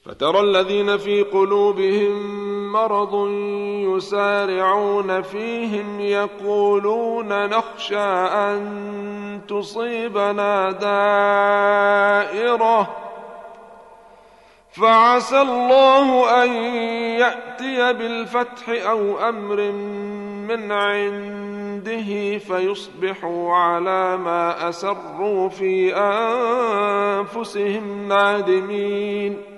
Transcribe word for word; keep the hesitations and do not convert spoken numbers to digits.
فترى الذين في قلوبهم مرض يسارعون فيهم يقولون نخشى أن تصيبنا دائرة فعسى الله أن يأتي بالفتح أو أمر من عنده فيصبحوا على ما أسروا في أنفسهم نادمين.